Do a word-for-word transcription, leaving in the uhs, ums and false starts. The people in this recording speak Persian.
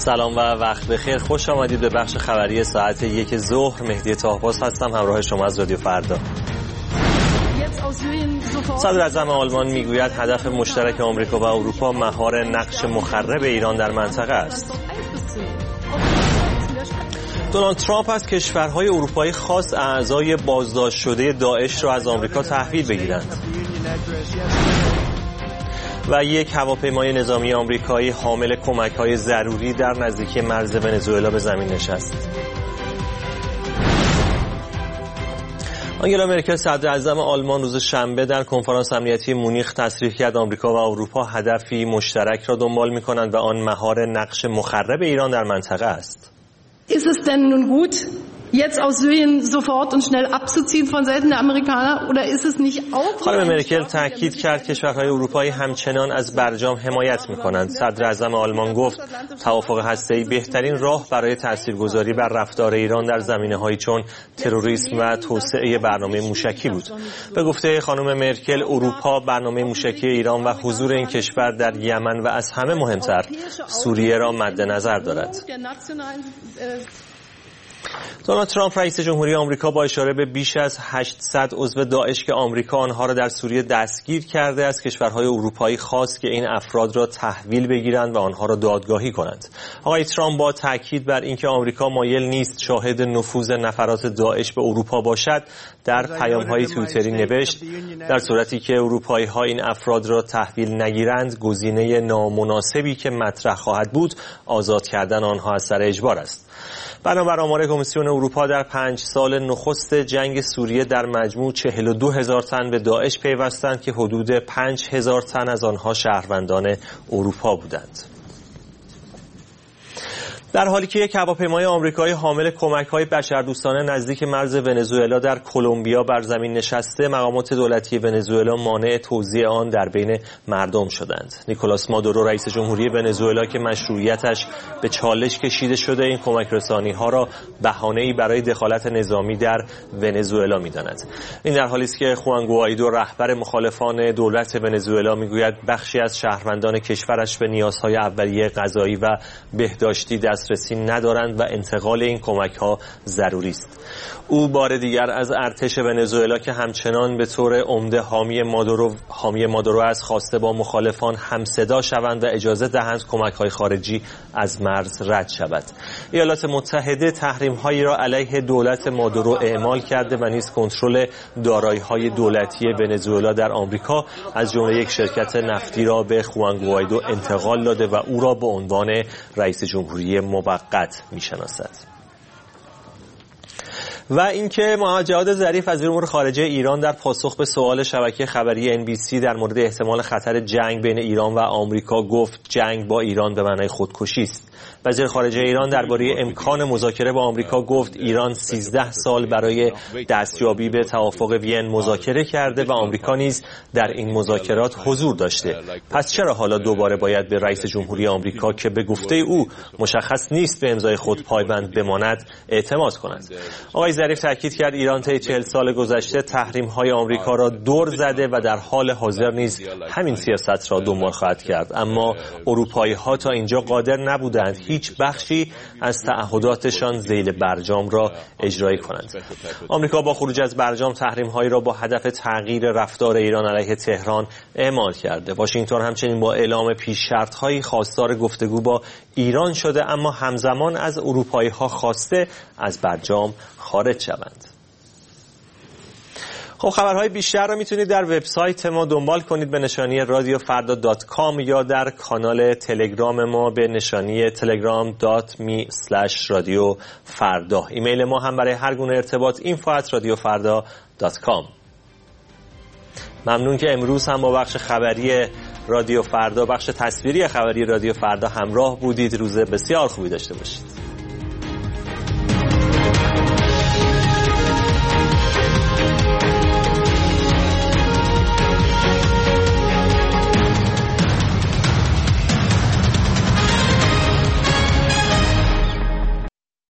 سلام و وقت بخیر. خوش آمدید به بخش خبری ساعت یک ظهر. مهدی طاهباز هستم همراه شما از رادیو فردا. صدر اعظم آلمان میگوید هدف مشترک آمریکا و اروپا مهار نقش مخرب ایران در منطقه است. دونالد ترامپ از کشورهای اروپایی خواست اعضای بازداشت شده داعش را از آمریکا تحویل بگیرند. و یک هواپیمای نظامی آمریکایی حامل کمک‌های ضروری در نزدیکی مرز ونزوئلا به زمین نشست. آنگلا مرکل صدر اعظم آلمان روز شنبه در کنفرانس امنیتی مونیخ تصریح کرد آمریکا و اروپا هدفی مشترک را دنبال می‌کنند و آن مهار نقش مخرب ایران در منطقه است. Ist es denn nun gut, jetzt aus Syrien sofort und schnell abzuziehen von Seiten der Amerikaner oder ist es nicht auch خانم مرکل تاکید کرد کشورهای اروپایی همچنان از برجام حمایت می‌کنند. صدر اعظم آلمان گفت توافق هسته‌ای بهترین راه برای تاثیرگذاری بر رفتار ایران در زمینه‌هایی چون تروریسم و توسعه برنامه موشکی بود. به گفته خانم مرکل اروپا برنامه موشکی ایران و حضور این کشور در یمن و از همه مهمتر سوریه را مد نظر دارد. دونالد ترامپ رئیس جمهوری آمریکا با اشاره به بیش از هشتصد عضو داعش که آمریکا آنها را در سوریه دستگیر کرده از کشورهای اروپایی خواست که این افراد را تحویل بگیرند و آنها را دادگاهی کنند. آقای ترامپ با تاکید بر اینکه آمریکا مایل نیست شاهد نفوذ نفرات داعش به اروپا باشد در پیام‌های توییتری نوشت در صورتی که اروپایی‌ها این افراد را تحویل نگیرند گزینه نامناسبی که مطرح خواهد بود آزاد کردن آنها از سر اجبار است. بنابر آمار کمیسیون اروپا در پنج سال نخست جنگ سوریه در مجموع چهل و دو هزار تن به داعش پیوستند که حدود پنج هزار تن از آنها شهروندان اروپا بودند. در حالی که یک هواپیمای آمریکایی حامل کمک‌های بشردوستانه نزدیک مرز ونزوئلا در کلمبیا بر زمین نشسته، مقامات دولتی ونزوئلا مانع توزیع آن در بین مردم شدند. نیکولاس مادورو رئیس جمهوری ونزوئلا که مشروعیتش به چالش کشیده شده این کمک‌رسانی‌ها را بهانه‌ای برای دخالت نظامی در ونزوئلا می‌داند. این در حالی است که خوان گوائیدو رهبر مخالفان دولت ونزوئلا می‌گوید بخشی از شهروندان کشورش به نیازهای اولیه غذایی و بهداشتی دست رسی ندارند و انتقال این کمک‌ها ضروری است. او بار دیگر از ارتش ونزوئلا که همچنان به طور عمده حامی مادورو حامی مادورو است خواسته با مخالفان همصدا شوند و اجازه دهند کمک‌های خارجی از مرز رد شود. ایالات متحده تحریم‌هایی را علیه دولت مادورو اعمال کرده و نیز کنترل دارایی‌های دولتی ونزوئلا در آمریکا از جمله یک شرکت نفتی را به خوان گوائیدو انتقال داده و او را به عنوان رئیس جمهوری موقت می‌شناسد. و اینکه محمد جواد ظریف وزیر امور خارجه ایران در پاسخ به سوال شبکه خبری ان بی سی در مورد احتمال خطر جنگ بین ایران و آمریکا گفت جنگ با ایران به معنای خودکشی است. وزیر خارجه ایران درباره امکان مذاکره با آمریکا گفت ایران سیزده سال برای دستیابی به توافق وین مذاکره کرده و آمریکا نیز در این مذاکرات حضور داشته. پس چرا حالا دوباره باید به رئیس جمهوری آمریکا که به گفته او مشخص نیست به امضای خود پایبند بماند اعتماد کنند؟ آقای ظریف تاکید کرد ایران طی چهل سال گذشته تحریم‌های آمریکا را دور زده و در حال حاضر نیز همین سیاست را دنبال خواهد کرد، اما اروپایی‌ها تا اینجا قادر نبودند هیچ بخشی از تعهداتشان ذیل برجام را اجرایی کنند. آمریکا با خروج از برجام تحریم‌هایی را با هدف تغییر رفتار ایران علیه تهران اعمال کرده. واشنگتن همچنین با اعلام پیش شرط‌هایی خواستار گفتگو با ایران شده، اما همزمان از اروپایی‌ها خواسته از برجام خارج شوند. خب خبرهای بیشتر را میتونید در وبسایت ما دنبال کنید به نشانی رادیو فردا دات کام یا در کانال تلگرام ما به نشانی تلگرام دات می اسلش رادیو فردا. ایمیل ما هم برای هر گونه ارتباط اینفو ات رادیو فردا دات کام. ممنون که امروز هم با بخش خبری رادیو فردا، بخش تصویری خبری رادیو فردا همراه بودید. روز بسیار خوبی داشته باشید.